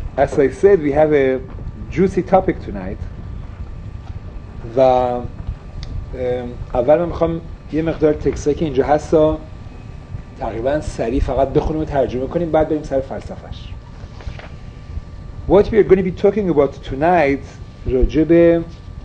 as I said, we have a juicy topic tonight. و اول من میخوام یه مقدار تکستایی که اینجا هستا تقریبا سریع فقط بخونیم و ترجمه کنیم، بعد بریم سر فلسفه‌اش. What we are going to be talking about tonight راجع به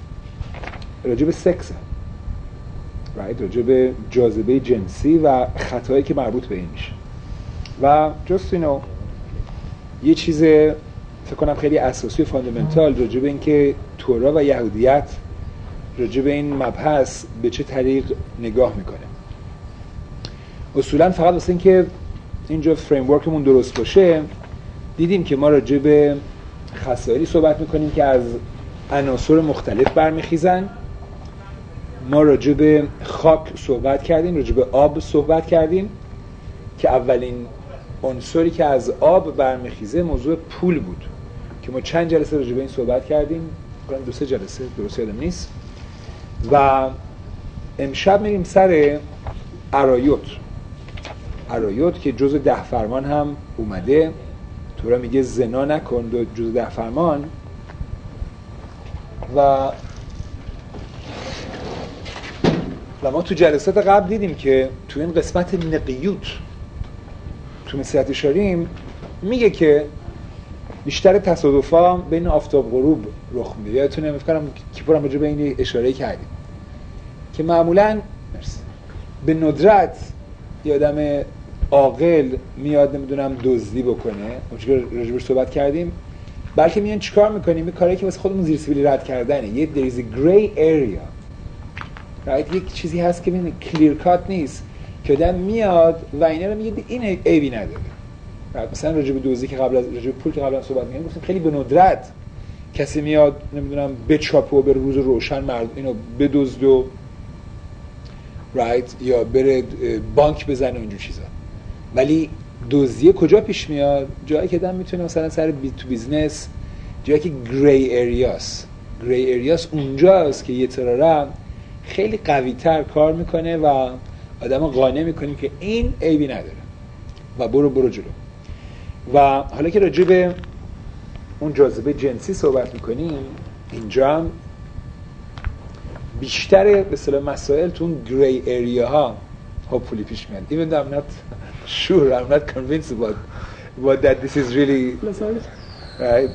سکس، right؟ راجع به جاذبه جنسی و خطایی که مربوط به این میشه. و just you know یه چیز فکر کنم خیلی اساسی و فاندامنتال راجع به این که تورا و یهودیت راجع به این مبحث به چه طریق نگاه میکنه. اصولا فقط واسه این که اینجا فریم ورکمون درست باشه، دیدیم که ما راجع به خصایلی صحبت میکنیم که از عناصر مختلف برمیخیزن. ما راجع به خاک صحبت کردیم، راجع به آب صحبت کردیم که اولین عنصری که از آب برمیخیزه موضوع پول بود که ما چند جلسه راجع به این صحبت کردیم، دو سه جلسه درست یادم نیست. و امشب میریم سر عرایوت که جزء 10 فرمان هم اومده. تورا میگه زنا نکن، جزء 10 فرمان. و ما تو جلسات قبل دیدیم که تو این قسمت نقیوت تو مسیحیت شاریم میگه که بیشتر تصادفا بین آفتاب غروب رخ میده. یادتونه میفکرم کیپور هم راجع به این اشاره کردیم که معمولاً به ندرت یه آدم عاقل میاد نمیدونم دزدی بکنه، اونجوری راجع بهش صحبت کردیم، بلکه میان چیکار میکنیم؟ این کاری که واسه خودمون زیر سیبیلی رد کردنه. یه there is a gray area، right؟ یک چیزی هست که ببین کلیر کات نیست که آدم میاد و اینا رو میگه این عیبی نداره. مثلا راجع به دزدی که راجع به پول که قبلا صحبت می‌کردیم گفتیم خیلی به ندرت کسی میاد نمیدونم بچاپه و به روز روشن مرد اینو بدزد و رایت یا بره بانک بزنه و اینجور چیزا. ولی دزدی کجا پیش میاد؟ جایی که آدم میتونه مثلا سر تو بیزنس، جایی که گری اریاس اونجاست که یه تراره خیلی قوی‌تر کار میکنه و آدمو قانع میکنه که این عیبی نداره و برو جلو. و حالا که راجع به اون جاذبه جنسی صحبت میکنیم، اینجا هم بیشتر به اصطلاح مسائل تو اون گری ایریا ها هاپفولی پیش میاد. Even though I'm not sure, I'm not convinced about that this is really right.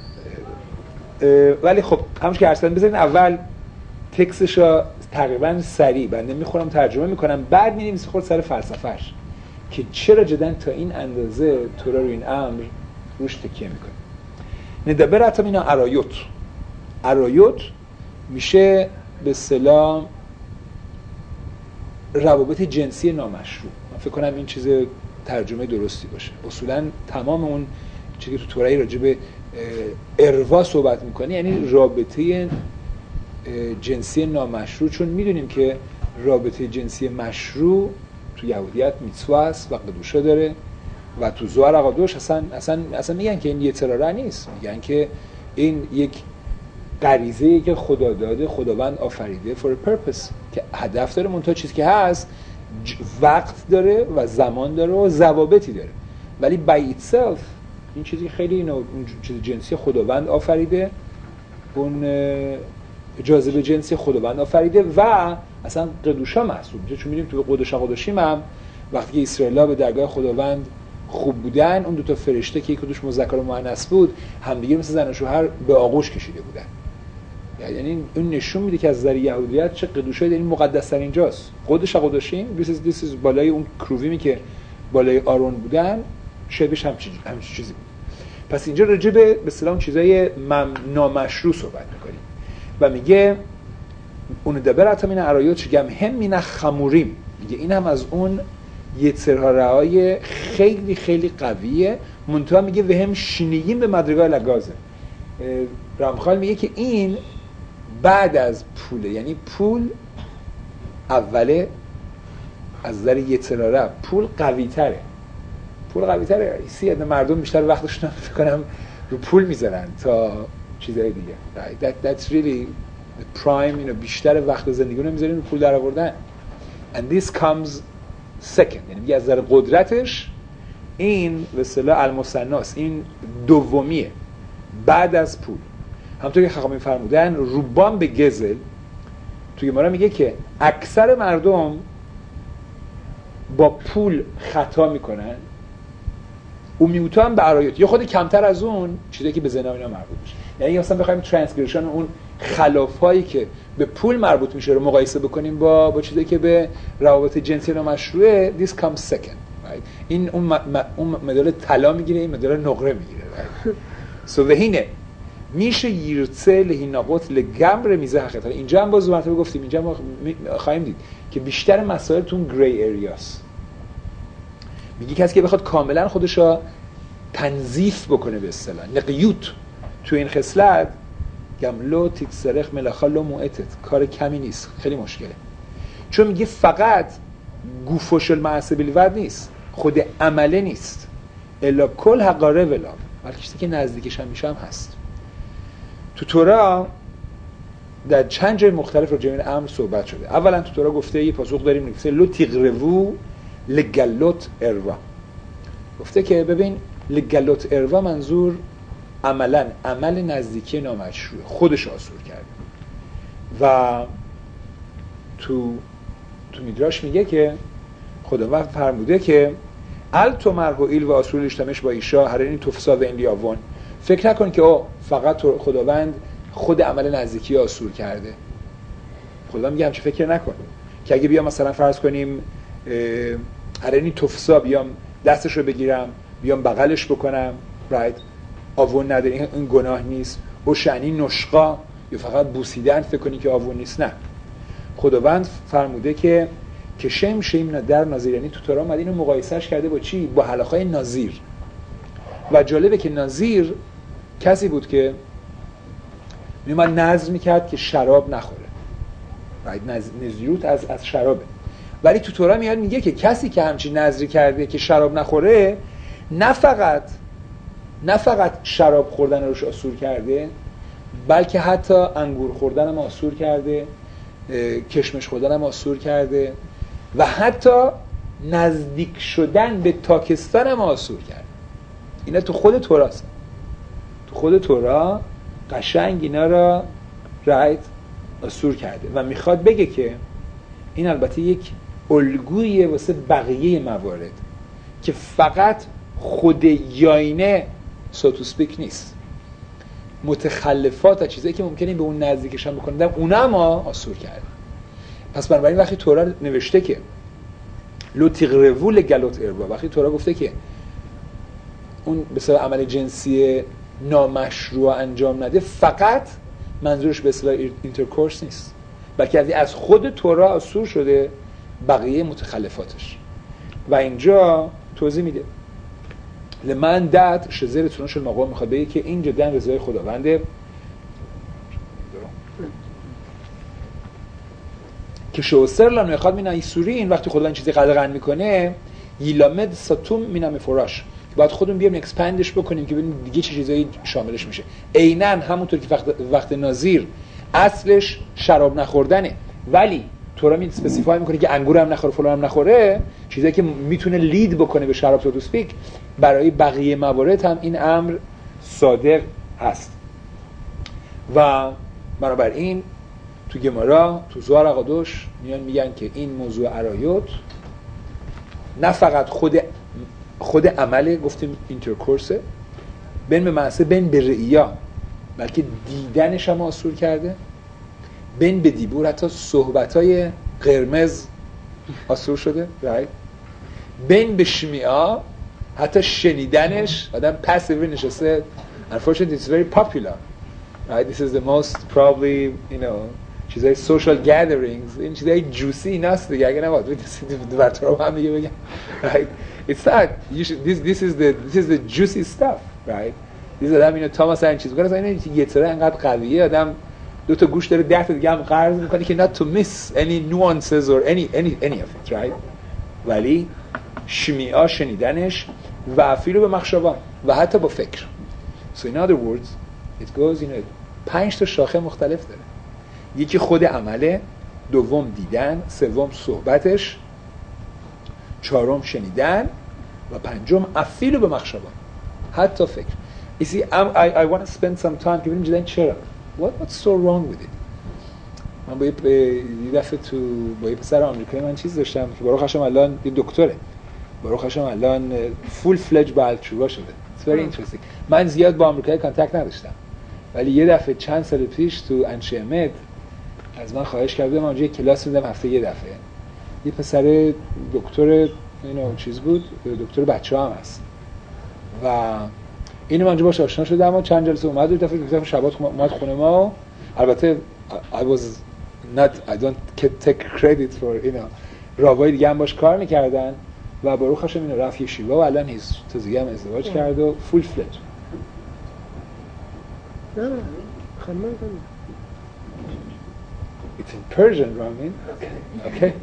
ولی خب همونش که اصلا بذارین اول تکستشو تقریبا سریع بنده میخورم ترجمه میکنم، بعد میریم خود سر فلسفهش که چرا جدن تا این اندازه تورا رو این امر روش تکیه میکنه. ندبر حتی اینا عرایوت میشه به اصطلاح روابط جنسی نامشروع. من فکر کنم این چیز ترجمه درستی باشه. اصولا تمام اون چیزی که تو تورایی راجع به اروا صحبت میکنه یعنی رابطه جنسی نامشروع، چون میدونیم که رابطه جنسی مشروع تو یهودیت میتسوا است و قدوشا داره و تو زوار قدوش اصلا میگن که این یه تراره نیست، میگن که این یک غریزه‌ای که خدا داده، خداوند آفریده for a purpose که هدف داره، منتها چیزی که هست وقت داره و زمان داره و ضوابطی داره. ولی by itself این چیزی خیلی اون چیز جنسی خداوند آفریده، اون جاذبه جنسی خداوند آفریده و اصلا قدوشا محسوب میشه. چون می‌بینیم تو قدوشیم هم وقتی که اسرائیل‌ها به درگاه خداوند خوب بودن، اون دو تا فرشته که یکیش مذکر و مؤنث بود همدیگه مثل زن و شوهر به آغوش کشیده بودن. یعنی این نشون میده که از نظر یهودیت چه قدوشایی در این مقدس تر اینجاست. قدوشیم this is بالای اون کروویمی که بالای آرون بودن، شبیهش همچین چیزی بود. پس اینجا راجع به اصطلاح چیزای نامشروع صحبت می‌کنیم و میگه اون دبرت من عرایات چگم هم من خموریم، میگه این هم از اون یترهارهای خیلی خیلی قویه، منتها میگه و هم شینییم به مدرگاه لگازه. رامخال میگه که این بعد از پوله، یعنی پول اوله از نظر یترهاره پول قوی تره. مردم بیشتر وقتشون فکر کنم رو پول میذارن تا چیزای دیگه. That's really the prime، بیشتر وقت زندگی رو میذارن رو پول در آوردن. And this comes second، یعنی میگه از نظر قدرتش این به اصطلاح المثناست، این دومیه. بعد از پول. همونطور که خاقانی فرمودن روبان به گزل توی گمارا میگه که اکثر مردم با پول خطا میکنن، و میوتا هم به عرایات، یا خود کمتر از اون چیزی که به زنا اینا مربوط میشه. یعنی مثلا بخوایم ترانسگرشن اون خلافایی که به پول مربوط میشه رو مقایسه بکنیم با چیزی که به روابط جنسی نامشروعه، this comes second. Right? این اون مدال طلا میگیره، این مدال نقره میگیره. Right? So وهینه میشه یرتسه لهیناقوت لگمر میزه حقیقتا. اینجا هم باز مرتبه گفتیم، اینجا ما خواهیم دید که بیشتر مسائل تون گری اریاست. میگه کسی که بخواد کاملا خودش را تنظیف بکنه به اصطلاح نقیوت تو این خصلت، گملو تیکسرخ ملخالو موعتت، کار کمی نیست، خیلی مشکله. چون میگه فقط گوفوش المعصب الود نیست، خود عمله نیست، الا کل حقاره ولا، بلکه چیزی که نزدیکش هم میشه هم هست. تو تورا در چند جای مختلف راجع به این امر صحبت شده. اولا تو تورا گفته، یه پاسخ داریم میگه لو تیغرو لگلوت اروا، گفته که ببین لگلوت اروا منظور عملا عمل نزدیکی نامشروع، خودش آسور کرده. و تو میدراش میگه که خداوند فرموده که ال تو مرهو ایل و آسور اشتمش با ایشا هرینی تفسا و این لیاوان، فکر نکن که فقط خداوند خود عمل نزدیکی آسور کرده. خداوند میگه همچه فکر نکن که اگه بیام مثلا فرض کنیم هرینی تفسا، بیام دستش رو بگیرم بیام بغلش بکنم، رایت، آوون نداره، این گناه نیست. و شعنی نشقا، یا فقط بوسیدن فکر کنی که آوون نیست. نه، خداوند فرموده که شیم در ناظر، یعنی تو تورا اومده اینو مقایسهش کرده با چی؟ با حلقه‌های ناظیر. و جالبه که ناظیر کسی بود که میومد نذر میکرد که شراب نخوره، نذیروت از شرابه. ولی تو تورا میاد میگه که کسی که همچین نذری کرده که شراب نخوره، نه فقط شراب خوردن روش آسور کرده، بلکه حتی انگور خوردن هم آسور کرده، کشمش خوردن هم آسور کرده، و حتی نزدیک شدن به تاکستان هم آسور کرده. اینا تو خود توراست. تو خود تورا قشنگ اینا را آسور کرده و میخواد بگه که این البته یک الگویه واسه بقیه موارد که فقط خود یاینه سوتوسپیک نیست، متخلفات و چیزایی که ممکنه به اون نزدیکش هم بکنه اونا هم آسور کرده. پس بنابراین وقتی تورا نوشته که لو تیغرو لگلوت اروا، وقتی تورا گفته که اون به اصطلاح عمل جنسی نامشروع انجام نده، فقط منظورش به اصطلاح اینترکورس نیست، بلکه از خود تورا آسور شده بقیه متخلفاتش. و اینجا توضیح میده لمن دت شزر تونش المقام، میخواد بگه که این جدا رضای خداونده که شوسر لان میخواد مینا ایسورین، وقتی خداوند چیزی قدغن میکنه یلامد ساتوم مینم فراش، باید خودمون بیام اکسپندش بکنیم که ببینیم دیگه چه چیزایی شاملش میشه. عیناً همونطور که وقت ناظیر اصلش شراب نخوردنه، ولی تورا می اسپسیفای میکنه که انگور هم نخوره فلان هم نخوره، چیزایی که میتونه لید بکنه به شراب تو سپیک، برای بقیه موارد هم این امر صادق هست. و بنابراین تو گمارا تو زوار اقادوش میگن که این موضوع عرایات نه فقط خود عمله، گفتیم اینترکورسه، بین به معصه بین به رئیا، بلکه دیدنش هم آسور کرده، بین به دیبور حتی صحبتای قرمز آسور شده، بین به شمیعا حتی شنیدنش، آدم پسیو نشسته. Unfortunately it's very popular, right? This is the most probably چیزای social gatherings، این چیزای جوسی ایناست دیگه، اگه نبود برطرف هم دیگه بگم، right? It's not, this is the juicy stuff, right? دیز آدم تاماس این چیز کنه، این یه طره انقدر قویه، آدم دو تا گوش داره 10 تا دیگه هم قرض میکنه که not to miss any nuances or any of it, right? ولی شمیعا شنیدنش و افیلو به مخشبان و حتی با فکر. So in other words it goes 5 تا شاخه مختلف داره. یکی خود عمله، دوم دیدن، سوم صحبتش، چهارم شنیدن و پنجم افیلو به مخشبان، حتی فکر. You see, I want to spend some time که ببینیم جدا چرا. What's so wrong with it? من با یه دفعه با یه پسر آمریکایی من چیز داشتم که باروخ هاشم الان یه دکتره. باروخ هاشم الان full fledged بالچوبا شده. It's very interesting. من زیاد با آمریکایی کانتکت نداشتم. ولی یه دفعه چند سال پیش تو انشیمت از من خواهش کرده من اونجا کلاس میدم هفته یه دفعه. یه پسر دکتر چیز بود، دکتر بچه‌ها هم هست. و اینو من اونجا باهاش آشنا شدم و چند جلسه اومد، یه دفعه شبات اومد خونه ما. البته I don't take credit for رابای دیگه هم باش کار میکردن و باروخ هاشم رفت یشیوا و الان تازگی هم ازدواج کرد و full fledged. نه خانم It's in Persian, Ramin. Okay.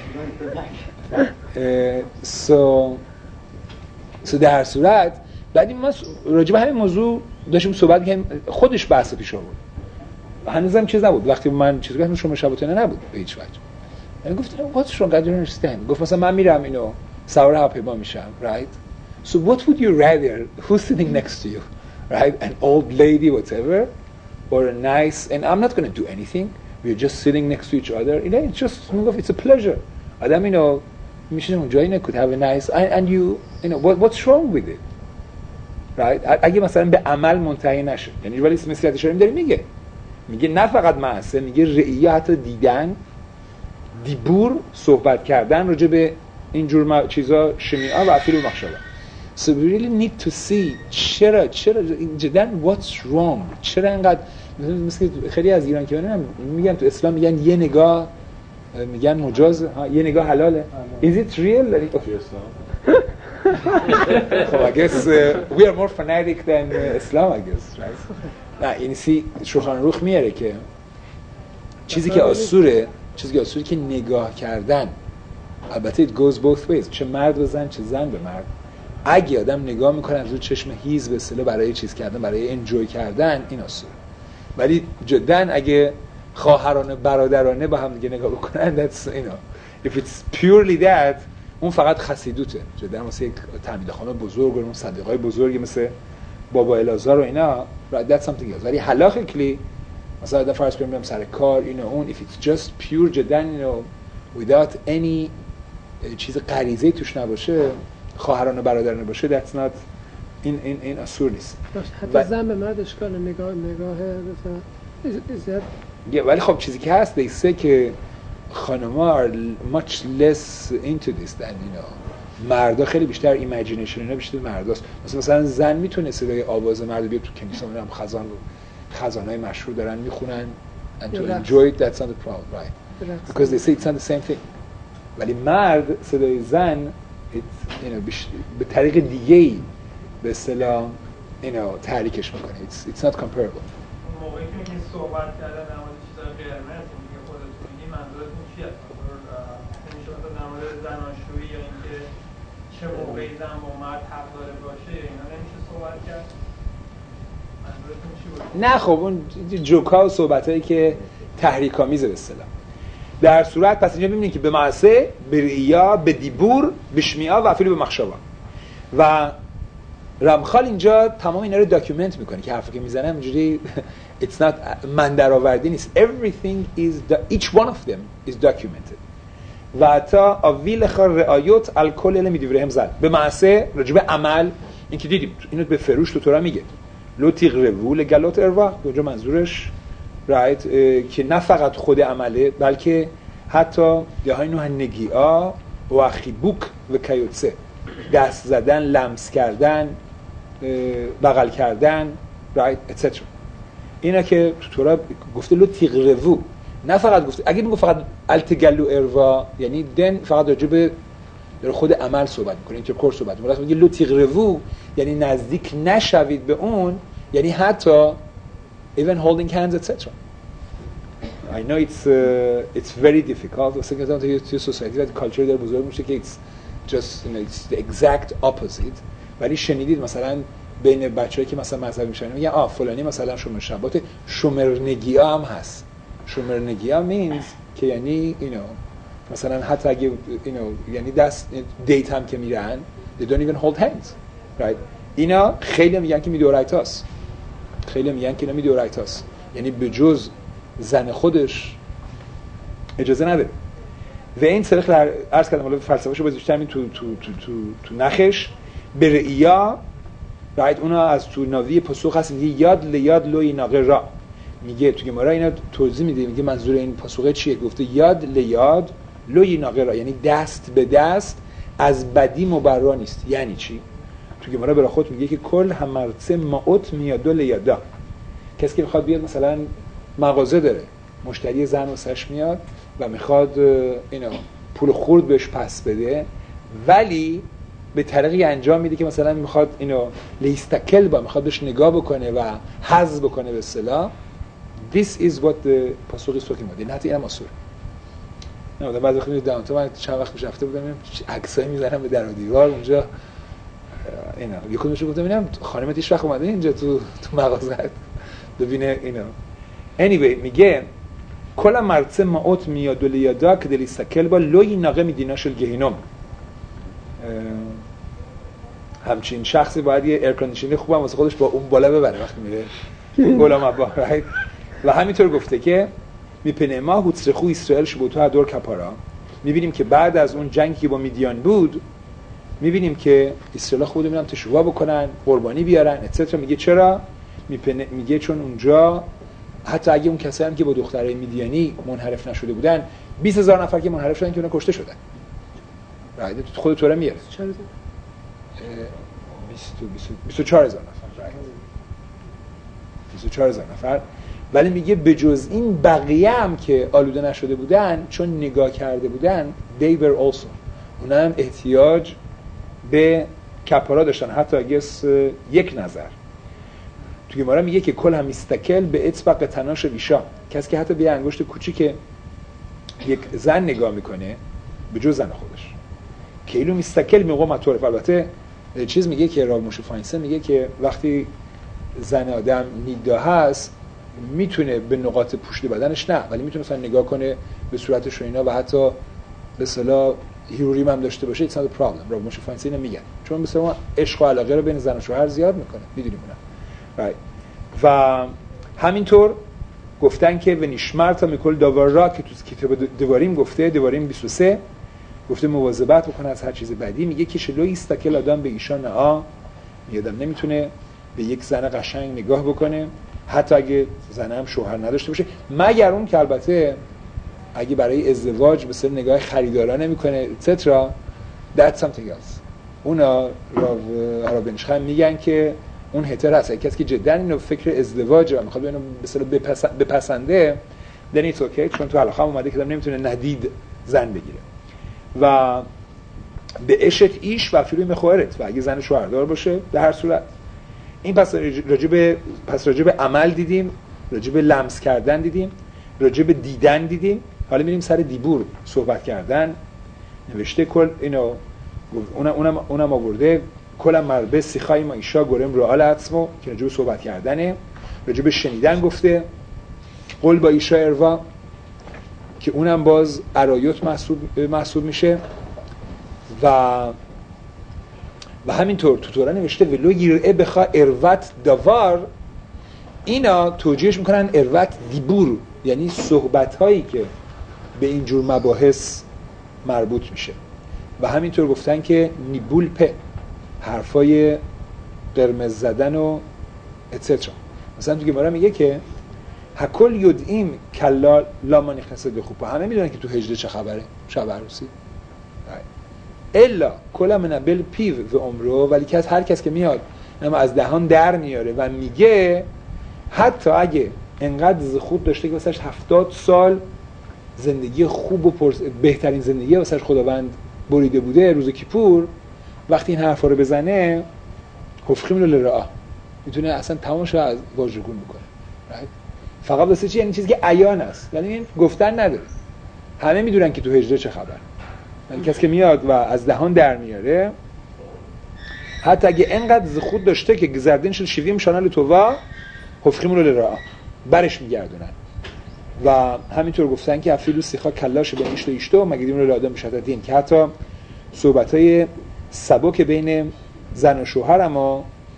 So در صورت بعد ما راجع به همین موضوع داشتیم صحبت می‌کردیم، خودش بحث پیش آورد. هنوزم چیز نبود. وقتی من چیز گفتم شما شباتونه نبود به هیچ وجه. من گفتم what's wrong? I don't understand. گفت مثلا من میرم سوار هواپیما میشم, right? So what would you rather? Who's sitting next to you? Right? An old lady, whatever, or a nice, and I'm not going to do anything. We're just sitting next to each other. It's just, it's a pleasure. Adam, میشه اونجا could have a nice, and what's wrong with it? Right? اگه مثلا به عمل منتهی نشه. یعنی ولی مثل شریم داره میگه نه فقط معصیه، میگه رعیه حتی دیدن، دیبور، صحبت کردن راجع به اینجور چیزا شمیعه و افیل و مخشبه. So we really need to see چرا جدا what's wrong؟ چرا اینقدر مثل خیلی از ایران که میگن تو اسلام میگن یه نگاه میگن مجاز، یه نگاه حلاله. Is it real؟ I guess we are more fanatic than Islam, I guess, right? نه این شوخان روخ میاره که چیزی که آسوره که نگاه کردن، البته it goes both ways، چه مرد به زن چه زن به مرد، اگه آدم نگاه میکنه از اون چشم هیز به اصطلاح برای چیز کردن، برای انجوی کردن، این آسوره. ولی جدا اگه خواهرانه برادرانه با هم دیگه نگاه بکنن that's if it's purely that اون فقط خسیدوته. جدا مثلا یک تعمیدخانه بزرگ و اون صدیقای بزرگی مثل بابا الازار و اینا that's something else. ولی حلاقی مثلا در فرض کنیم سر کار اون if it's just pure جدا without any چیز غریزه‌ای توش نباشه، خواهرانه برادرانه باشه that's not این اصول نیست. حتی زن به مرد اشکال نگاه ولی خب چیزی که هست دیسه که خانم‌ها are much less into this than مردا خیلی بیشتر ایمیجینیشن اینا بیشتر مرداست. مثلا زن میتونه صدای آواز مرد بیاد تو کنیسه هم خزانای مشهور دارن میخونن and to enjoy it that's not a problem, right? Because they say it's not the same thing. ولی مرد صدای زن به طریق دیگه‌ای به اصطلاح تحریکش میکنه. It's not comparable. موقعی که میگین صحبت کردن در مورد چیزای قرمز میگه خودتون میگین منظورتون چیه؟ نمیشه مثلا در مورد زناشویی یا اینکه چه موقعی زن با مرد حق داره باشه اینا نمیشه صحبت کرد؟ منظورتون چی بود؟ نه خب اون جوکا و صحبتایی که تحریک‌آمیزه به اصطلاح. در صورت پس اینجا می‌بینید که به معصیه، به ریا، به دیبور، به شمیعه و افیل به مخشبه. و رمخال اینجا تمام اینا رو داکیومنت میکنه که حرفی که میزنه اینجوری it's not من درآوردی نیست. everything is each one of them is documented. و تا اویل خار رعایت الکل اله میدیورهم زد به معصیه راجب عمل این که دیدیم اینو به فروش تو تورا میگه لو تیغرو لگلات اروا. اونجا منظورش رایت که نه فقط خود عمله بلکه حتی یه نوع نگی‌ها و اخیبوک و کیوتسه، دست زدن، لمس کردن، بغل کردن، رایت etc. اینا که تو تورا گفته لو تیغرو، نه فقط گفته اگه میگه فقط التگلو اروا یعنی دن فقط راجع به خود عمل صحبت میکنه، اینترکورس صحبت میکنه. میگه لو تیغرو یعنی نزدیک نشوید به اون، یعنی حتی even holding hands etc. I know it's very difficult. واسه که توی سوسایتی و کالچر داره بزرگ میشه که it's just it's the exact opposite. ولی شنیدید مثلا بین بچه‌ای که مثلا مذهبی میشن میگن فلانی مثلا شومر شبات شومرنگیا هم هست. شومرنگیا means که یعنی مثلا حتی اگه یعنی دست دیت هم که میرن they don't even hold hands, right? اینا خیلی میگن که میدورایتاست، خیلی میگن که اینا میدورایتاست، یعنی به جز زن خودش اجازه نداره. و این طریق عرض کردم حالا فلسفه‌شو بزرگتر این تو نخش به رئیا بعد اونا از تو ناوی پاسخ هست میگه یاد لیاد لوی ناقه را، میگه تو گمارا اینا توضیح میده، میگه منظور این پاسخه چیه؟ گفته یاد لیاد لوی ناقه را، یعنی دست به دست از بدی مبرا نیست. یعنی چی؟ تو گمارا برای خود میگه که کل همرسه ماوت میاد لیادا، کسی که میخواد بیاد مثلا مغازه داره، مشتری زن واسش میاد و میخواد اینا پول خورد بهش پس بده، ولی به طریقی انجام میده که مثلا میخواد اینو لیستکل با میخواد بهش نگاه بکنه و حظ بکنه به اصطلاح. This is what the پاسخ است که ماده نه اینم اصول. نه بعد وقتی دانتون من چند وقت پیش رفته بودم عکسایی میذارم به در و دیوار اونجا اینا یکونشو گفتم ببینم خانمت هیچ وقت اومده اینجا تو مغازه ببینه اینا. anyway میگه کلا مرسه ماوت میاد لیادا که لیستکل با لوی ناقه میدیناش الگهینم. همچین شخصی باید یه ایرکاندیشنینگ خوبم واسه خودش با اون بالا ببره وقتی میره غلام ابا رایت. و همینطور گفته که میپنه ما هوتسرخو اسرائیل شبوتو دور کپارا، میبینیم که بعد از اون جنگی که با میدیان بود میبینیم که اسرائیل خود میرن تشوا بکنن، قربانی بیارن اتسترا. میگه چرا؟ میگه چون اونجا حتی اگه اون کسایی هم که با دخترای میدیانی منحرف نشده بودن 20000 نفر که منحرف شدن که اونا کشته شدن. رایت خود تو را میاره 24000 نفر رایت 24000 نفر. ولی میگه به جز این بقیه هم که آلوده نشده بودن چون نگاه کرده بودن they were also، اونا هم احتیاج به کپارا داشتن حتی اگه یک نظر. تو گمارا میگه که کل هم میستکل به اطبق تناش ویشا، کسی که حتی به انگشت کوچیک یک زن نگاه میکنه به جز زن خودش کیلو میستکل میگه مطور. البته چیز میگه که راو موشه فاینسن میگه که وقتی زن آدم نیدا هست میتونه به نقاط پوشت بدنش نه، ولی میتونه مثلا نگاه کنه به صورتش و اینا و حتی به اصطلاح هیروریم هم داشته باشه. it's not a problem. راو موشه فاینسن میگن چون مثلا عشق و علاقه رو بین زن و شوهر زیاد میکنه، میدونیم اونا. و همینطور گفتن که و نشمرتا میکل داورا که تو کتاب دواریم گفته، دواریم 23 گفته مواظبت بکنه از هر چیز بدی. میگه که شلو ایستکل آدم به ایشان میادم نمیتونه به یک زن قشنگ نگاه بکنه حتی اگه زن هم شوهر نداشته باشه، مگر اون که البته اگه برای ازدواج مثلا نگاه خریدارا نمیکنه اتسترا that's something else. اونا رابنشخم میگن که اون هتر هست، کسی که جدا اینو فکر ازدواج رو میخواد اینو مثلا بپسنده then it's okay، چون تو علاقه هم اومده که نمیتونه ندید زن بگیره. و به اشت ایش و فیلم مخورت، و اگه زن شوهردار باشه در هر صورت. این پس راجب عمل دیدیم، راجب لمس کردن دیدیم، راجب دیدن دیدیم. حالا میریم سر دیبور صحبت کردن. نوشته کل اینو اونم آورده کلم مربه سیخای ما ایشا گرم رئال عطمو که راجب صحبت کردنه. راجب شنیدن گفته قول با ایشا اروا که اونم باز ارایوت محسوب میشه. و همینطور تو تورا نوشته ولو یرعه بخوا اروت داوار، اینا توجیهش میکنن اروت دیبور، یعنی صحبت هایی که به اینجور مباحث مربوط میشه. و همینطور گفتن که نیبول په حرفای قرمز زدن و اتسترا. مثلا تو گمارا میگه که هکل یدعیم کلا لامانی خسد خوب، همه میدونن که تو هجده چه خبره شب عروسی الا کلا من بل پیو و عمرو، ولی که هر کس که میاد اما از دهان در میاره و میگه حتی اگه انقدر خود داشته که واسش 70 سال زندگی خوب و بهترین زندگی واسش خداوند بریده بوده روز کیپور، وقتی این حرفا رو بزنه حفخیم للرعا میتونه اصلا تمامش رو از واژگون بکنه. فقط واسه چی؟ یعنی چیزی که عیان است، یعنی این گفتن نداره، همه میدونن که تو هجده چه خبر. یعنی کسی که میاد و از دهان در میاره حتی اگه انقدر خود داشته که گزردین شد شیویم شانال تووا حفخیم للرعا برش میگردونن. و همینطور گفتن که افیلو سیخا کلاش به ایشتو ایشتو مگدیم رو لادم بشددین، که حتی صحبتای سبک بین زن و شوهر اما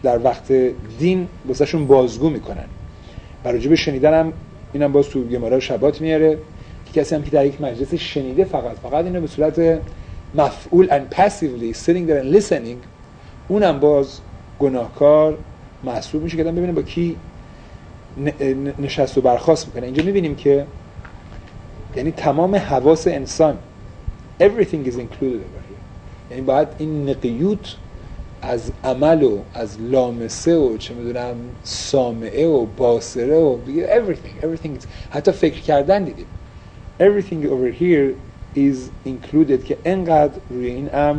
در وقت دین واسهشون بازگو میکنن. برای راجب شنیدن هم اینم باز تو گمارا شبات میاره که کسی هم که در یک مجلس شنیده فقط اینو به صورت مفعول and passively sitting there and listening، اونم باز گناهکار محسوب میشه که آدم ببینه با کی نشست و برخاست میکنه. اینجا میبینیم که یعنی تمام حواس انسان everything is included over here. یعنی باید این نقیوت از عمل و از لامسه و چه میدونم سامعه و باصره و everything is، حتی فکر کردن دیدیم everything over here is included که انقدر روی این امر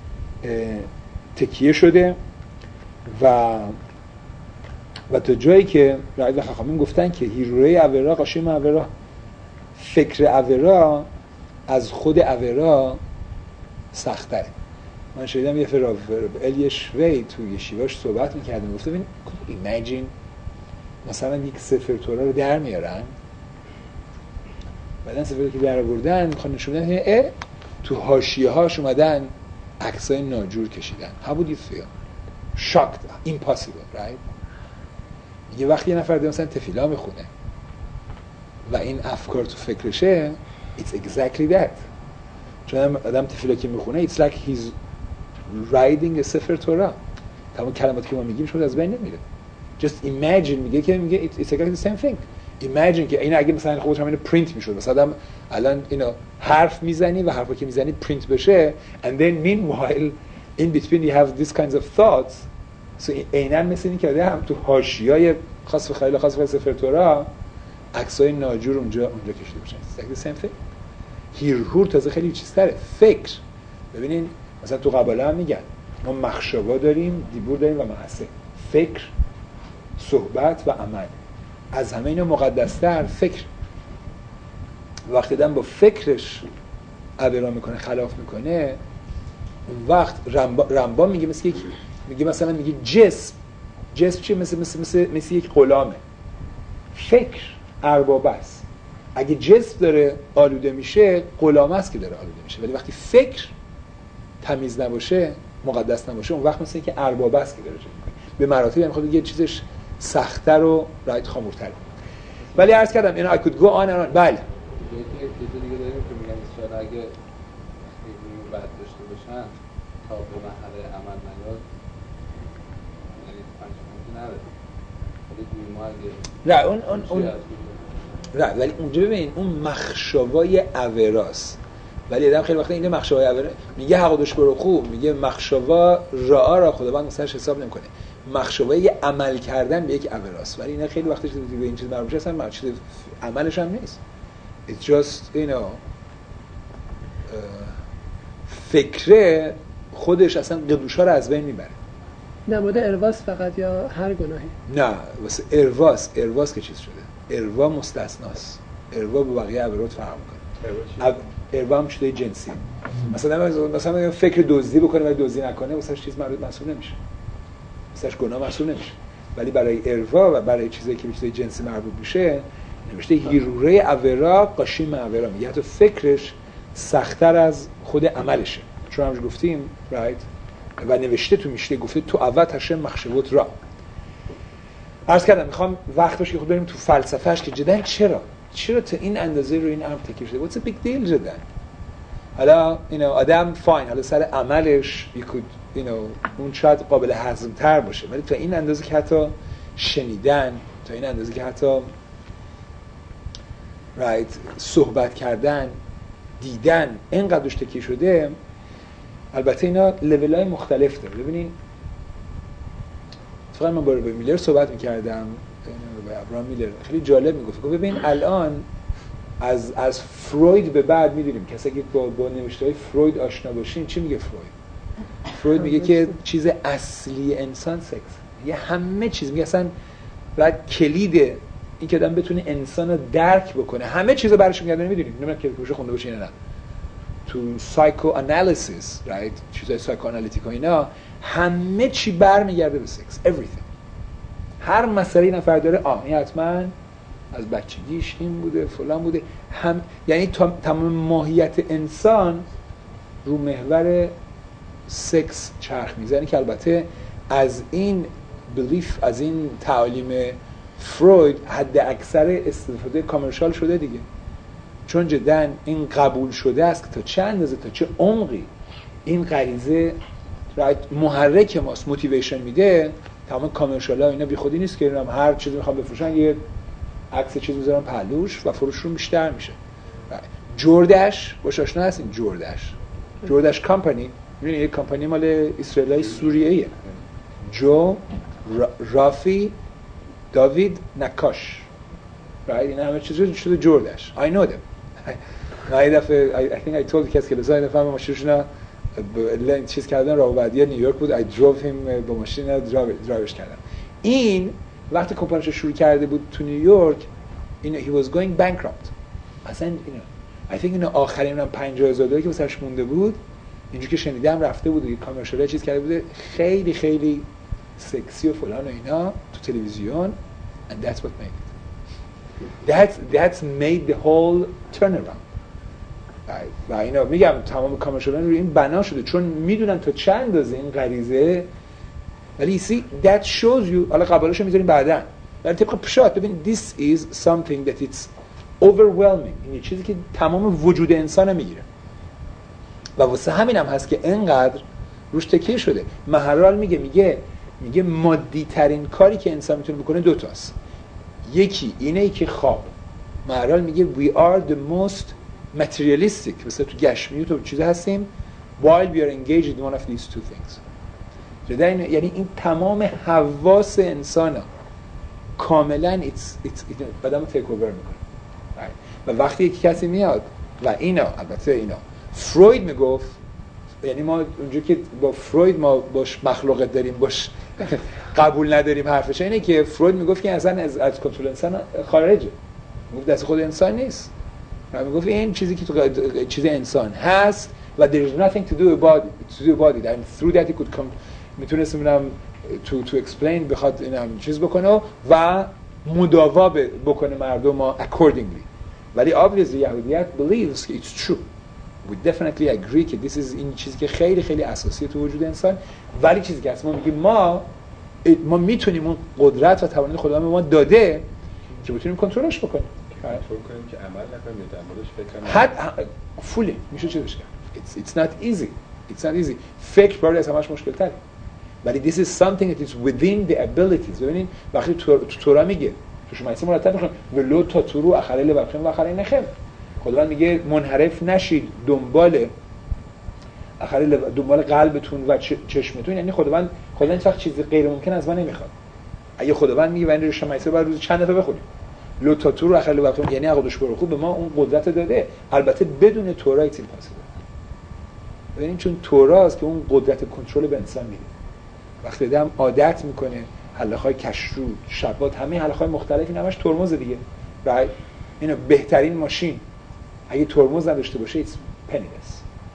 تکیه شده و تا جایی که رعید و خخامین گفتن که هیروی اورا قاشیم اورا، فکر اورا از خود اورا سخت‌تره. من شنیدم یه الی شوی تو یشیواش صحبت می‌کردم، گفته ببین ایمیجین مثلا یک سفر تورا رو در میارن، بعدن سفری که در آوردن میخوان نشون بدن تو حاشیه‌هاش اومدن عکسای ناجور کشیدن. How would you feel? Shocked, impossible, right? یه وقتی یه نفر مثلا تفیلا میخونه و این افکار تو فکرشه، it's exactly that. چون آدم تفیلا که میخونه it's like he's writing a سفر تورا. تمام کلماتی که ما میگیم شما از بین نمیره. Just imagine میگه it's exactly the same thing. Imagine که این اگه مثلا خودش همین پرینت میشد، مثلا الان اینو حرف میزنی و حرفا که میزنی پرینت بشه and then meanwhile in between you have these kinds of thoughts. So عیناً مثل این که هم تو حاشیه‌های خاص و خیلی خاص سفر تورا عکسای ناجور اونجا کشیده باشن. It's like the same thing. هیرهور تازه خیلی چیزتره. فکر ببینین مثلا تو قباله هم میگن ما مخشوا داریم، دیبور داریم و معصه. فکر، صحبت و عمل. از همه اینا مقدس‌تر فکر. وقتی دم با فکرش عبرا میکنه، خلاف میکنه، اون وقت رمبان میگه مثل یک مثلا میگه جسم چیه؟ مثل یک غلامه. فکر ارباب است. اگه جسم داره آلوده میشه، غلام است که داره آلوده میشه. ولی وقتی فکر تمیز نباشه، مقدس نباشه، اون وقت مثل اینکه ارباب است که داره چه میکنه. به مراتب میخواد یه چیزش سخت‌تر و رایت خامورتر. ولی عرض کردم اینا I could go on and on. بله. یه دیگه داریم که میگن شاید اگه خیلی بد داشته باشن تا به مرحله عمل نیاد، یعنی پنجمون نداره. ولی ما اگه نه ولی اونجا ببین اون مخشوای اوراست. ولی آدم خیلی وقتا این مخشوای اوره میگه حقودش برو خوب، میگه مخشوا را خداوند مثلا حساب نمیکنه. مخشوای عمل کردن به یک اوراست. ولی اینا خیلی وقتا به این چیز مربوطه اصلا چیز عملش هم نیست. It's just فکره خودش اصلا قدوشا رو از بین میبره. نماد ارواس فقط یا هر گناهی؟ نه واسه ارواس که چیز شده. اروا مستثناست. اروا با بقیه عبارات فرق میکنه. اروا هم شده جنسی. مثلا فکر دزدی بکنه ولی دزدی نکنه واسهش چیز مسئول نمیشه. واسهش گناه مسئول نمیشه. ولی برای اروا و برای چیزایی که به چیزای جنسی مربوط میشه نوشته هیروره اورا قاشیم اورا، میگه حتی فکرش سخت‌تر از خود عملشه. چون همش گفتیم رایت و نوشته تو میشته گفته تو اول تشم مخشوت را. عرض کردم میخوام وقت باشه که خود بریم تو فلسفهش که جدن چرا تا این اندازه رو این امر تکیه شده. What's a big deal جدن؟ حالا آدم فاین، حالا سر عملش اون شاید قابل هضم تر باشه، ولی تا این اندازه که حتی شنیدن، تا این اندازه که حتی صحبت کردن، دیدن اینقدرش تکیه شده. البته اینا لول‌های مختلف داره. ببینین فقط من با میلر صحبت می‌کردم، با ابراهام میلر، خیلی جالب میگفت ببین الان از فروید به بعد می‌دونیم کسی که با نوشته‌های فروید آشنا باشین چی میگه فروید میگه که چیز اصلی انسان سکس، یه همه چیز میگه اصلا بعد کلید این که آدم بتونه انسان رو درک بکنه همه چیزو برش میگردونه. میدونید نمیدونم که روش خونده باشین نه تو سایکو آنالیسیس رایت، چیزای سایکو آنالیتیک و اینا همه چی برمیگرده به سکس. everything. هر مسئله نفر داره این حتما از بچگیش این بوده فلان بوده، یعنی تمام ماهیت انسان رو محور سکس چرخ میزنه که البته از این بلیف از این تعالیم فروید حد اکثر استفاده کامرشال شده دیگه، چون جدا این قبول شده است که تا چه اندازه، تا چه عمقی این غریزه محرک ماست، موتیویشن میده. تمام کامرشال ها اینا بی خودی نیست که اینا هر چیزی میخوام بفروشن یه عکس چیزی بذارن پهلوش و فروششون بیشتر میشه. جوردش باش آشنا هستین؟ جوردش کمپانی، میدونی یه کمپانی مال اسرائیلی سوریه‌ایه. جو رافی داوید نکاش، این همه چیزی شده جوردش. I know them. من یه دفعه I think I told کسی که لسان دفعه با ماشینشون چیز کردن راه بعدی نیویورک بود. I drove him با ماشین درایوش کردم. این وقتی کمپانیش شروع کرده بود تو نیویورک، he was going bankrupt. اصلا I think این آخرین $50,000 که واسش مونده بود، اینجوری که شنیدم رفته بود یه کامرشال چیز کرده بوده خیلی خیلی سکسی و فلان و اینا تو تلویزیون. And that's what made it. That's made the whole turnaround. و اینا میگم تمام کامرشالان روی این بنا شده چون میدونن تا چند اندازه این غریزه. ولی see that shows you، حالا قبالشو میذاریم بعداً، ولی طبق پشات ببین this is something that it's overwhelming. این چیزی که تمام وجود انسان میگیره و واسه همین هم هست که اینقدر روش تکیه شده. مهرال میگه مادی ترین کاری که انسان میتونه بکنه دو تاست. یکی اینه که خواب. مهرال میگه we are the most materialistic، مثلا تو گشمی تو چیزی هستیم while we are engaged in one of these two things. یعنی این تمام حواس انسانا کاملا آدمو تیک اوور میکنه. و وقتی یک کسی میاد و البته اینا فروید میگفت، یعنی ما اونجوری که با فروید ما باش مخلوقت داریم باش قبول نداریم حرفش، اینه که فروید میگفت که اصلا از کنترل انسان خارجه، میگفت دست خود انسان نیست. میگفت این چیزی که تو چیز انسان هست و there is nothing to do about it and through that he could come، میتونست ببینم to explain، بخواد اینم چیز بکنه و مداوا بکنه مردم accordingly. ولی obviously یهودیت believes که it's true. We definitely agree که this is این چیزی که خیلی خیلی اساسیه تو وجود انسان. ولی چیزی که ما میگیم ما میتونیم اون قدرت و توانایی خدا به ما داده که بتونیم کنترلش بکنیم. کنترل کنیم که عمل نکنیم یا در موردش فکر کنیم. فولی میشه چیزش کرد. It's not easy. فکر برای از همش مشکل تره. ولی this is something that is within the abilities. ببینید وقتی تورا میگه تو شما اسم مرتب میخوام ولو تا تو رو اخره لبخم و اخره نخم. خداوند میگه منحرف نشید دنبال قلبتون و چشمتون. یعنی خداوند هیچ وقت چیزی غیر ممکن از ما نمیخواد. اگه خداوند میگه ولی شما اسم بعد روز چند دفعه بخونیم لو تا تو رو اخره لبخم، یعنی عقدش برو خوب به ما اون قدرت داده. البته بدون تورا ایتس ایمپاسیبل. ببینید چون توراست که اون قدرت کنترل به انسان میده. وقتی آدم عادت میکنه حلقه‌های کشرود، شبات، همه حلقه‌های مختلفی همش ترمز دیگه. right؟ اینو بهترین ماشین اگه ترمز نداشته باشه it's penniless.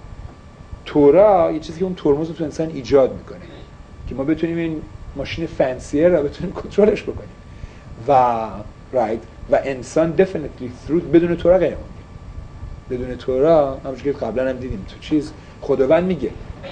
تورا یه چیزی که اون ترمز رو تو انسان ایجاد میکنه که ما بتونیم این ماشین فنسیه رو بتونیم کنترلش بکنیم و right؟ و انسان definitely through بدون تورا غیر ممکنه. بدون تورا همونجوری که قبلا هم دیدیم تو چیز خداوند میگه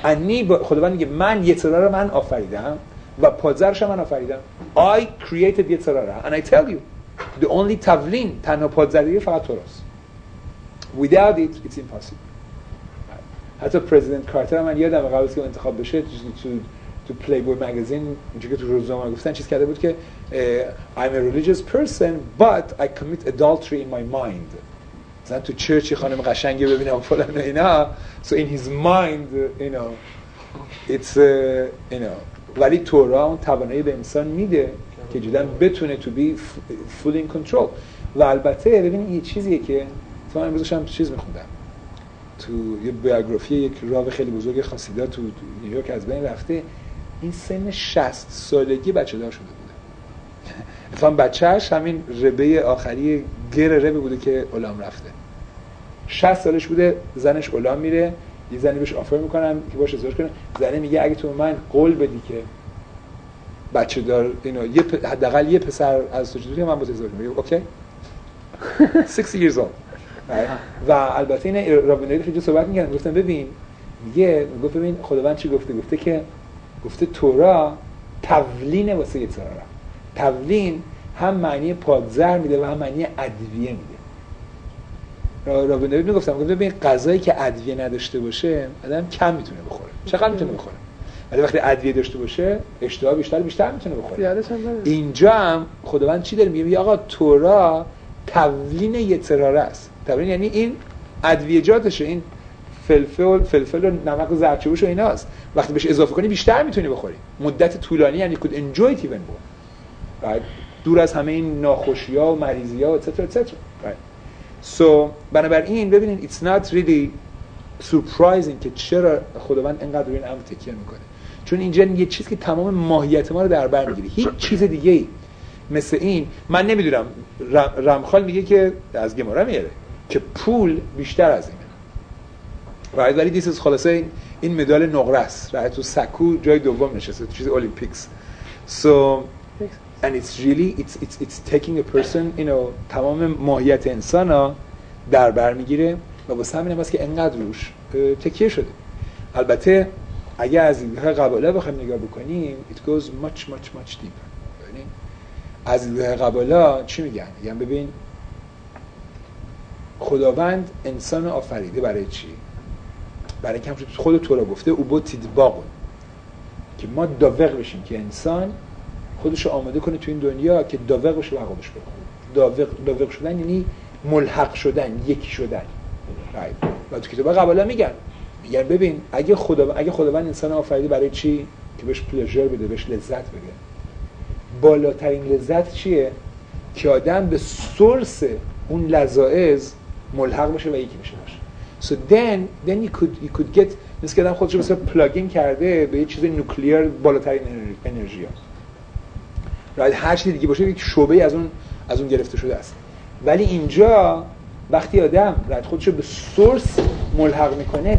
من یترا رو من آفریدم و پادزرش من آفریدم. I created یترا and I tell you the only تولین تنها پادزری فقط توراست. Without it it's impossible. حتی پرزیدنت کارتر من یادم قبل از که انتخاب بشه تو پلیبوی مگزین اینجوری که تو روزنامه گفتن چیز کرده بود که I'm a religious person but I commit adultery in my mind. مثلا تو چرچی خانم قشنگی ببینم فلان اینا so in his mind it's ولی تورا اون توانایی به انسان میده که جدا بتونه to be full in control. و البته ببینید یه چیزیه که من امروزش هم چیز میخوندم تو یه بیوگرافی یک راوی خیلی بزرگ خاصیدا تو نیویورک از بین رفته. این سن 60 سالگی بچه دار شده بوده. اتفاقا بچه‌اش همین ربه آخری ربه بوده که اولام رفته. 60 سالش بوده، زنش اولام میره، یه زنی بهش آفر میکنن که باش ازدواج کنه. زنه میگه اگه تو من قول بدی که بچه دار حداقل یه پسر از تو جوری من با تو ازدواج میکنم. اوکی 6 years old. و البته این رابینایی خیلی صحبت می‌کردن، گفتن ببین گفت ببین خداوند چی گفته که گفته تورا تولین واسه یترارا. تولین هم معنی پادزر میده و هم معنی ادویه میده. رابین دیوید میگفتم ببین غذایی که ادویه نداشته باشه آدم کم میتونه بخوره. چقدر میتونه بخوره؟ ولی وقتی ادویه داشته باشه اشتها بیشتر میتونه بخوره. اینجا هم خداوند چی داره میگه؟ آقا تورا تولین یترارا است. تولین یعنی این ادویجاتشه، این فلفل و نمک و زردچوبش و ایناست. وقتی بهش اضافه کنی بیشتر میتونی بخوری. مدت طولانی یعنی could enjoy it even more. Right? دور از همه این ناخوشی‌ها و مریضی‌ها و etc. Right? So بنابراین ببینید it's not really surprising که چرا خداوند اینقدر روی این امر تکیه میکنه. چون اینجا یه چیزی که تمام ماهیت ما رو در بر میگیره. هیچ چیز دیگه‌ای مثل این من نمیدونم. رمخال میگه که از گمارا میاره که پول بیشتر از اینه. right? ولی دیس خلاصه این مدال نقره است. right? تو سکو جای دوم نشسته تو چیز المپیکس. So and it's really it's taking a person تمام ماهیت انسان‌ها در بر میگیره و واسه همین است که انقدر روش تکیه شده. البته اگه از این قباله بخوایم نگاه بکنیم it goes much deeper. یعنی از این قباله چی میگن؟ میگن ببین خداوند انسان آفریده برای چی؟ برای اینکه همونطور خود تورا گفته او بود تیدباغون که ما داوق بشیم که انسان خودش رو آماده کنه تو این دنیا که داوق بشه و خودش بخوره. داوق شدن یعنی ملحق شدن، یکی شدن. و تو کتاب قباله میگن ببین اگه خداوند انسان آفریده برای چی؟ که بهش پلژر بده، بهش لذت بده. بالاترین لذت چیه؟ که آدم به سورس اون لذائز ملحق بشه و یکی بشه باشه. So then you could get مثل که آدم خودش رو مثلا پلاگین کرده به یه چیز نوکلیر بالاترین انرژی ها. هر چیزی دیگه باشه یک شعبه از اون گرفته شده است. ولی اینجا وقتی آدم خودش رو به سورس ملحق میکنه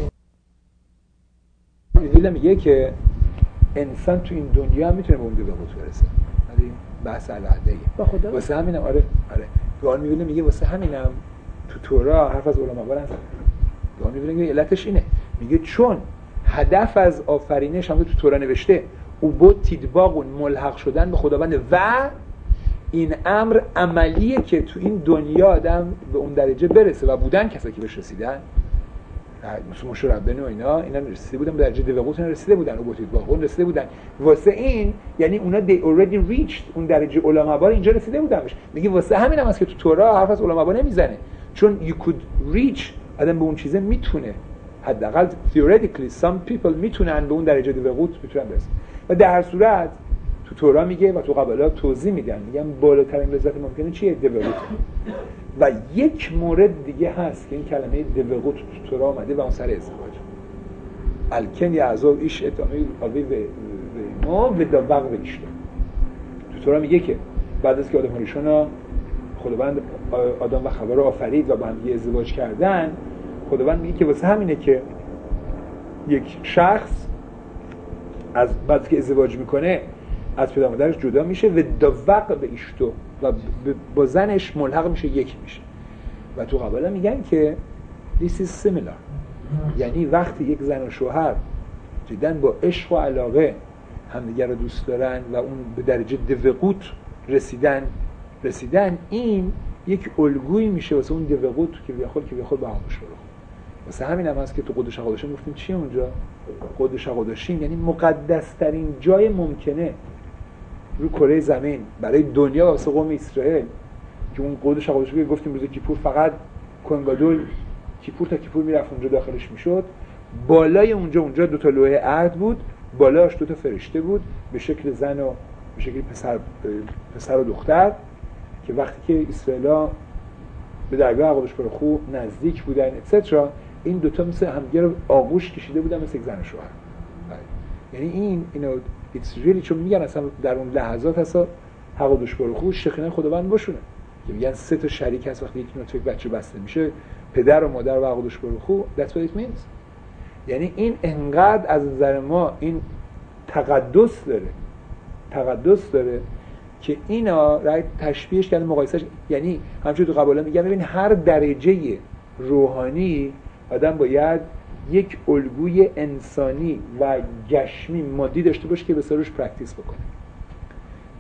میگه که انسان تو این دنیا هم میتونه به اون دقیقه برسه. ولی بحث علاقه‌ایه. واسه همینم آره قرآن میگه واسه همینم تو تورا حرف از علما هست. قرآن میگه علتش اینه. میگه چون هدف از آفرینش هم تو تورا نوشته او بود تیدباغون ملحق شدن به خداوند و این امر عملیه که تو این دنیا آدم به اون درجه برسه و بودن کسایی که بهش رسیدن مثل موشه ربنا و اینا رسیده بودن به درجه دوقوت، رسیده بودن او بود تیدباغون رسیده بودن. واسه این یعنی اونا they already reached اون درجه علما اینجا رسیده بودنش. میگه واسه همین هم هست که تو تورا حرف از علما نمیزنه چون you could reach آدم به اون چیزه میتونه حداقل theoretically some people میتونن به اون درجه دوقوت میتونن برسن. و در هر صورت تو تورا میگه و تو قباله توضیح میگن بالاترین لذت ممکنه چیه؟ دوقوت. و یک مورد دیگه هست که این کلمه دوقوت تو تورا اومده و اون سر ازدواج. الکن یعذاب ایش اتامی آوی و دوق و ایشتو. تو تورا میگه که بعد از که آدم هریشون خداوند آدم و خوا رو آفرید و با هم ازدواج کردن، خداوند میگه که واسه همینه که یک شخص از بعد که ازدواج میکنه از پدر مادرش جدا میشه و دوق به ایشتو و با زنش ملحق میشه، یکی میشه. و تو قباله میگن که this is similar. یعنی وقتی یک زن و شوهر جداً با عشق و علاقه همدیگر رو دوست دارن و اون به درجه دوقوت رسیدن این یک الگویی میشه واسه اون دوقوت که بیخود با هم بشه. واسه همین هم هست که تو قدس قداشین گفتیم چیه اونجا؟ قدس قداشین یعنی مقدس ترین جای ممکنه روی کره زمین برای دنیا و واسه قوم اسرائیل که اون قدس قداشین که گفتیم روز کیپور فقط کوهن گادول کیپور تا کیپور میرفت اونجا داخلش میشد. بالای اونجا دو تا لوح عهد بود، بالاش دو تا فرشته بود به شکل زن و به شکل پسر و دختر که وقتی که اسرائیل‌ها به درگاه قدس برخو نزدیک بودن اتسترا این دوتا مثل همدیگه رو آغوش کشیده بودن مثل یک زن و شوهر. یعنی این it's really چون میگن اصلا در اون لحظات اصلا قدس برخو شخینه خداوند باشونه که میگن سه تا شریک هست وقتی یک نوع بچه بسته میشه پدر و مادر و قدس برخو. that's what it means. یعنی این انقدر از نظر ما این تقدس داره که اینا تشبیهش کردن مقایسهش، یعنی همچون تو قباله میگن ببین هر درجه روحانی آدم باید یک الگوی انسانی و گشمی مادی داشته باشه که به سروش پرکتیس بکنه.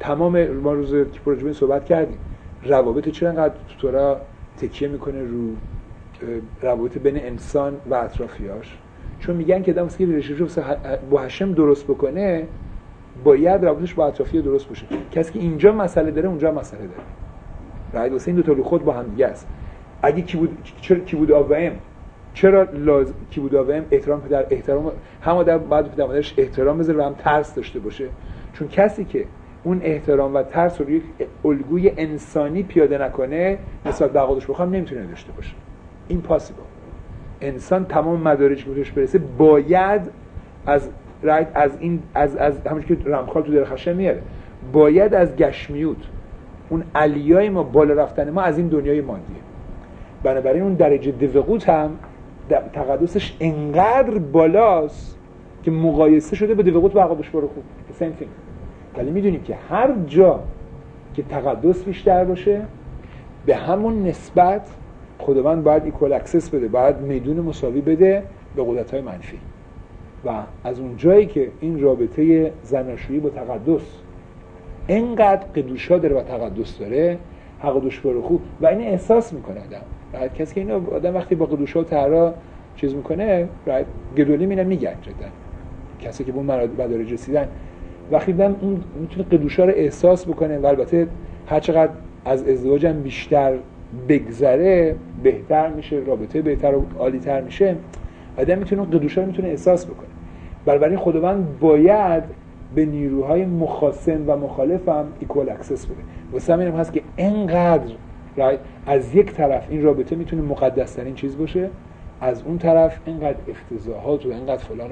تمام ما روز که پروژه صحبت کردیم روابط چرا انقدر تو تورا تکیه میکنه رو روابط بین انسان و اطرافیاش؟ چون میگن که آدم واسه ریلیشنشیپ با هشم درست بکنه باید روابطش با اطرافی‌ها درست باشه. کسی که اینجا مسئله داره اونجا مسئله داره. راحت واسه این دو تا خود با هم دیگه است. اگه کی بود آبم چرا لازم کی بود آبم احترام پدر احترام هم آدم بعد پدر مادرش احترام بذاره و هم ترس داشته باشه؟ چون کسی که اون احترام و ترس رو یک الگوی انسانی پیاده نکنه نسبت به عقایدش بخوام نمیتونه داشته باشه. ایمپاسیبل. انسان تمام مدارجی که بهش برسه باید از همونجوری که رمخال تو درخشه میاره باید از گشمیوت اون علیای ما بالا رفتن ما از این دنیای مادیه. بنابراین اون درجه دوقوت هم تقدسش انقدر بالاست که مقایسه شده با دوقوت و عقابش برو خوب same thing. ولی میدونیم که هر جا که تقدس بیشتر باشه به همون نسبت خداوند باید ایکوال اکسس بده، باید میدون مساوی بده به قدرت‌های منفی. و از اون جایی که این رابطه زناشویی با تقدس انقدر قدوشا داره و تقدس داره حق دوش برو خوب و این احساس میکنه آدم. کسی که اینو آدم وقتی با قدوشا و طهرا چیز میکنه گدولی میگن جدا کسی که به اون مدارج رسیدن وقتی دیدن اون میتونه قدوشا رو احساس بکنه و البته هر چقدر از ازدواجم بیشتر بگذره بهتر میشه، رابطه بهتر و عالی‌تر میشه، آدم میتونه قدوشا رو میتونه احساس بکنه. بنابراین خداوند باید به نیروهای مخاصم و مخالف هم ایکوال اکسس بده. واسه همین هم هست که انقدر از یک طرف این رابطه میتونه مقدس ترین چیز باشه، از اون طرف انقدر افتضاحات و انقدر فلان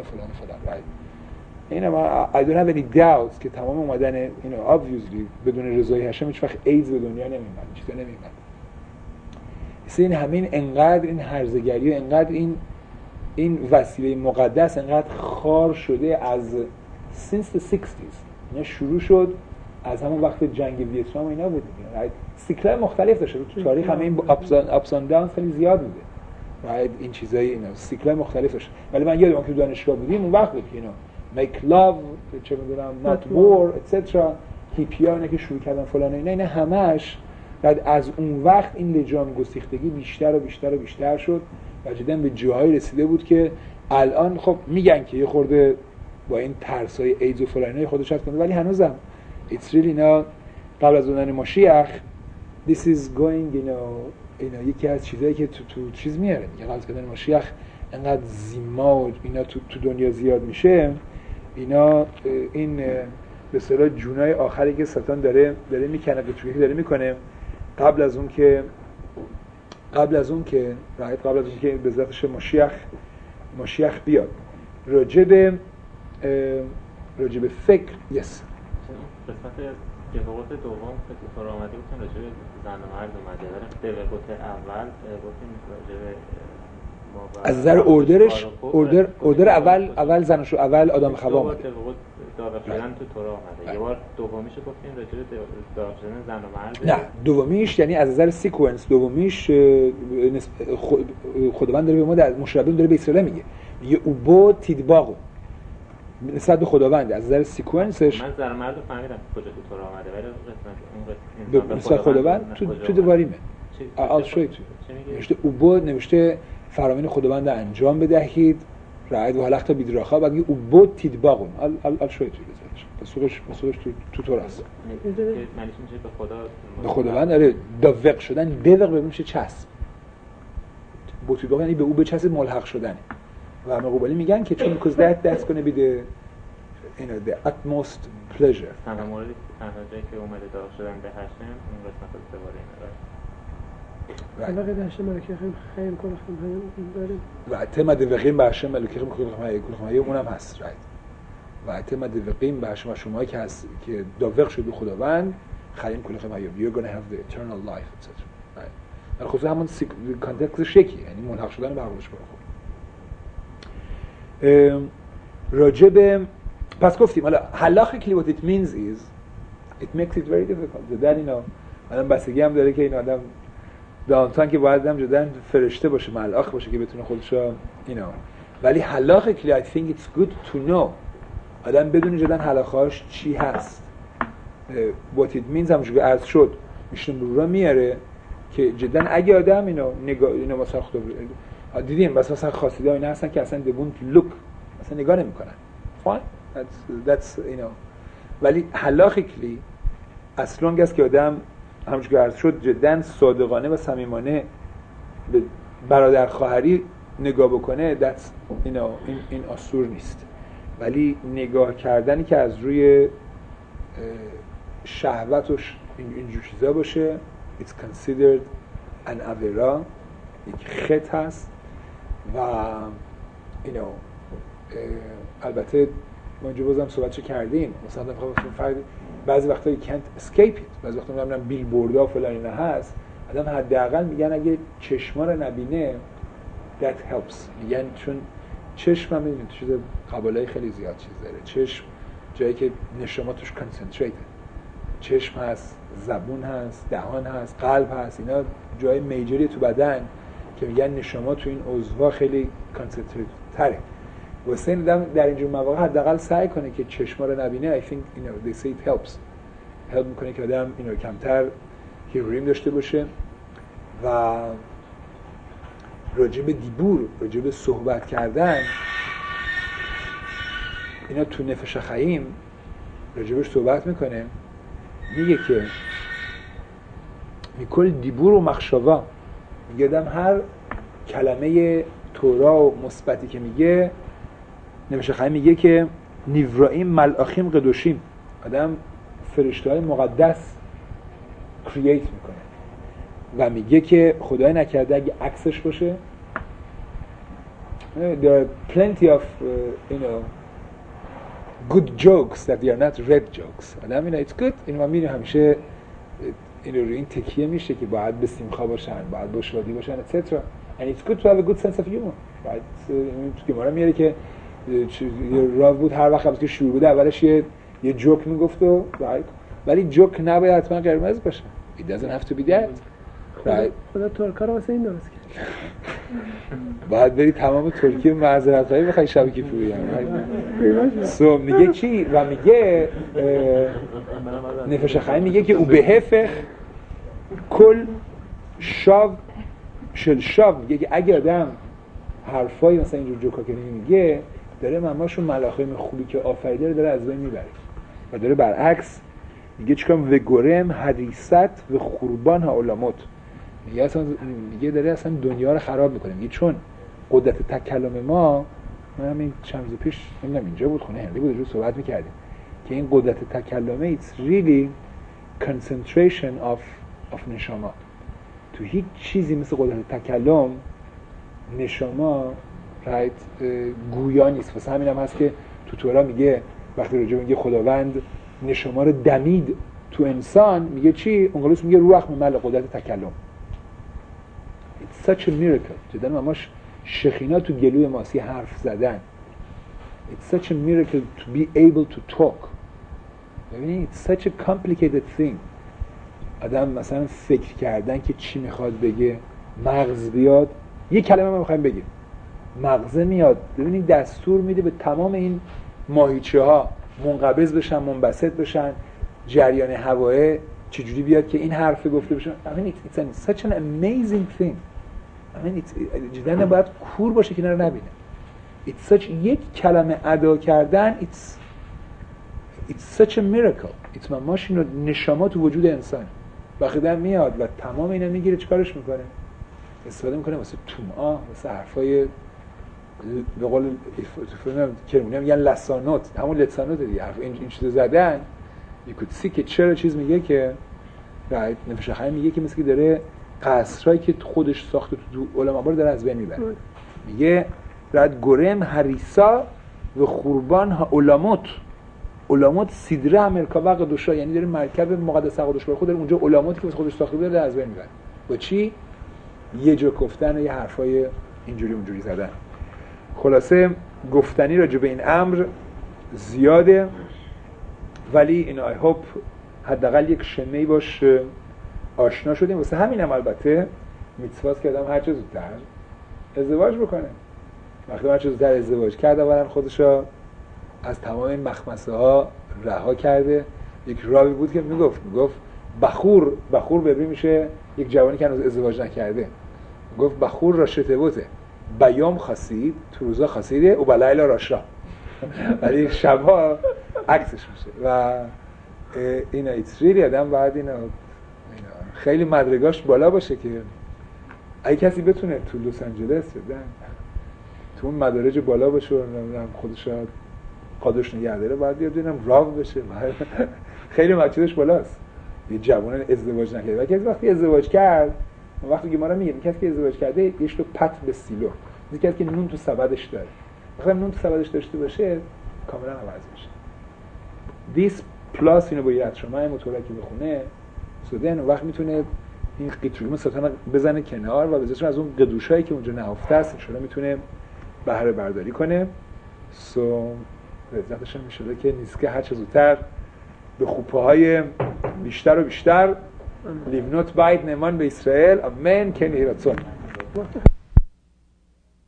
این ما I don't have any doubts که تمام اومدن اینو obviously بدون رضای هشم هیچ وقت ایدز به دنیا نمیاد، چیزا نمیاد. این همین انقدر این هرزگری و انقدر این وسیله مقدس انقدر خار شده از since the 60s. یعنی شروع شد از همون وقت جنگ ویتنام و اینا بود. سیکل‌های مختلف داشته تو تاریخ، همه این ups and downs خیلی زیاد بوده. این چیزای اینا سیکل‌های مختلف داشت. ولی من یادم که دانشگاه بودیم اون وقت بود که اینا make love چه می‌دونم not war etc. هیپیا اینا که شروع کردن فلان اینا همش بعد از اون وقت این لجام گسیختگی بیشتر و بیشتر شد و جداً به جاهایی رسیده بود که الان خب میگن که یه خورده با این ترسای ایدز و فلانای خودش هست کنه، ولی هنوزم it's really now قبل از اومدن مشیخ this is going اینا یکی از چیزایی که تو چیز میاره میگه قبل از اومدن مشیخ انقدر زیما و اینا تو دنیا زیاد میشه اینا این به اصطلاح جونای آخری که ساتان داره میکنه به توی داره میکنه قبل از اون که به ذاتش مشیخ بیاد راجب فکر قسمت دوقوت دوم که تو آمده بودن راجب زن و مرد اومده ولی دوقوت اول گفتیم راجب از نظر اوردر اول زناشو اول آدم خوا اومده داور شدن تو تورا اومده. یه بار دومیش گفتیم راجع به داور شدن زن و مرد. نه دومیش یعنی از نظر سیکونس دومیش خداوند داره به ما در مشابه داره به اسرائیل میگه اوبو تیدباغو نسبت به خداوند از نظر سیکونسش. من زن و مرد رو فهمیدم کجا تو تورا اومده ولی قسمت نسبت خداوند تو دواریمه آل شویت نوشته اوبو نوشته فرامین خداوند انجام بدهید رعایت و حلقت بیدراخا بعد او بود تیدباغون ال شوی توی بزنش پسوقش تو تور است معنیش میشه به خدا به خداوند داره دوق شدن دوق به میشه چسب با تیدباغ یعنی به او به چسب ملحق شدن و مقابلی میگن که چون because that's going to be the utmost pleasure. تنها موردی جایی که اومده داغ شدن به هشم اون قسمت از دواره علاقه داشته ملکه خیلی کل خیلی داریم و اعتماد وقیم به هشم ملکه خیلی اونم هست رایت و اعتماد وقیم به هشم شما که هست که داوق شد به خداوند خیلی کل خیلی you're going to have the eternal life etc. در خصوص همون کانتکست شکی یعنی ملحق شدن به عقلش برای خود راجب پس گفتیم حالا halachically what it means is it makes it very difficult در اینا آدم بستگی هم داره که این آدم دانتان که باید هم جدن فرشته باشه ملاک باشه که بتونه خودشو اینا ولی halachically I think it's good to know آدم بدونه جدن halachahش چی هست what it means همونجور که عرض شد میشن رو میاره که جدا اگه آدم اینو مثلا خود دیدیم مثلا خاصیده اینا هستن که اصلا they won't look اصلا نگاه نمیکنن fine that's ولی halakhically as long as که آدم همونجور که عرض شد جدا صادقانه و صمیمانه به برادر خواهری نگاه بکنه این آسور نیست. ولی نگاه کردنی که از روی شهوت و اینجور چیزا باشه it's considered an avera، یک خط هست و البته ما اینجا بازم صحبتشو کردیم مثلا بعضی وقتا you can't escape it، بعضی وقتا میگم بیل بوردا و فلان اینا هست آدم حداقل میگن اگه چشما رو نبینه that helps، میگن چون چشم هم میدونید چیز قبالای خیلی زیاد چیز داره، چشم جایی که نشما توش کنسنتریته، چشم هست، زبون هست، دهان هست، قلب هست، اینا جای میجری تو بدن که میگن نشما تو این عضوها خیلی کنسنتریت تره. واسه این آدم در اینجور مواقع حداقل سعی کنه که چشما رو نبینه. I think they say it helps میکنه که آدم کمتر هیروریم داشته باشه. و راجب دیبور، راجب صحبت کردن، اینا تو نفش خیم راجبش صحبت میکنه، میگه که میکل دیبور و مخشوا، میگه آدم هر کلمه تورا و مثبتی که میگه، نفش خیم میگه که نیورائیم ملاخیم قدوشیم، آدم فرشته‌های مقدس کرییت میکنه و میگه که خدای نکرده اگه عکسش باشه there are plenty of good jokes that they are not red jokes. آدم it's good اینو من میدونم همیشه اینو روی این تکیه میشه که باید به سیمخا باشن، باید با شادی باشن etc. and it's good to have a good sense of humor right. تو گمارا میاره که راو بود هر وقت که شروع بوده اولش یه جوک میگفت و right. ولی جوک نباید حتما قرمز باشه. it doesn't have to be that. خدا ترکا رو واسه این درست کرد. باید بری تمام ترکیه معذرت‌هایی بخوای شبکه پوری هم میگه چی؟ و میگه نفش خیم میگه که او به هفخ کل شاو شل شاو، میگه که اگه آدم حرفایی مثلا اینجور جوکا که میگه داره مماشون ملاخیم خوبی که آفریده داره از بین میبره و داره برعکس میگه چیکار و گرم حدیثت و خوربان ها علامات، میگه داره اصلا دنیا رو خراب میکنه. میگه چون قدرت تکلم ما، من همین چند روز پیش نمیدونم اینجا بود خونه هنری بود روز صحبت میکردیم که این قدرت تکلمه it's really concentration of نشما. تو هیچ چیزی مثل قدرت تکلم نشما right گویا نیست. واسه همین هم هست که تو تورا میگه وقتی راجع میگه خداوند نشما رو دمید تو انسان، میگه چی؟ اونقلوس میگه روح ممل قدرت تکلم. It's such a miracle. جدا ماماش شخینا تو گلوی ماسی حرف زدن. It's such a miracle to be able to talk. ببینید it's such a complicated thing. آدم مثلا فکر کردن که چی میخواد بگه، مغز بیاد یه کلمه ما میخوایم بگیم، مغزه میاد ببینید دستور میده به تمام این ماهیچه ها منقبض بشن، منبسط بشن، جریان هواه چجوری بیاد که این حرف گفته بشه. I mean it's such an amazing thing. I mean جدا نباید کور باشه که اینا رو نبینه. It's such یک کلمه ادا کردن it's such a miracle. It's ماشین نشما تو وجود انسان وقتی در میاد و تمام اینا میگیره چیکارش میکنه؟ استفاده میکنه واسه تومعا، واسه حرفای به قول کرمونی میگن لسانات، همون لسانات دیگه، حرف این چیزو زدن میکوتسی که چرا چیز میگه که نفش خیم میگه که مثل که داره قصرهایی که خودش ساخته تو علما بار داره از بین میبره. میگه رد گرم حریسا و خوربان ها علامات سیدره امریکا و قدوشا، یعنی داره مرکب مقدس قدوش خود داره اونجا علاماتی که مثل خودش ساخته داره از بین میبره. با چی؟ یه جا گفتن و یه حرفای اینجوری اونجوری زدن. خلاصه گفتنی راجع به این امر زیاده، ولی این I hope حداقل یک شمه‌ای باش آشنا شدیم. واسه همینم البته میتواست که آدم هر چه زودتر ازدواج بکنه. وقتی هر چه زودتر ازدواج کرده اولا خودشو از تمام این مخمسه ها رها کرده یک راوی بود که میگفت بخور ببین میشه یک جوانی که هنوز ازدواج نکرده. گفت بخور را شتبوته بیام خاصید تو روزا خاصیده و بلیلا راشا، ولی شبها عکسش میشه. و اینا ایتریلی آدم باید اینا خیلی مدرگاش بالا باشه که اگه کسی بتونه تو لس آنجلس تو اون مدارج بالا باشه و خودش قادرش نگه داره، باید بیاد ببینم راو بشه. خیلی مچیدش بالاست. یه جوان ازدواج نکرده و کسی وقتی ازدواج کرد، وقتی که ما رو میگیم کسی که ازدواج کرده یه تو پت به سیلو، کسی که نون تو سبدش داره. وقتی نون تو سبدش داشته باشه کاملا عوض میشه. دیس پلاس اینو باید شما این متورکی بخونه سودن وقت میتونه این قیتروم ساتان بزنه کنار و بذارش از اون قدوشایی که اونجا نهفته است ان شاءالله میتونه بهره برداری کنه. لذتش هم میشه که نیست که هر چه زودتر به خوبهای بیشتر و بیشتر لیونوت باید نمان به اسرائیل. آمین. کنی راتون.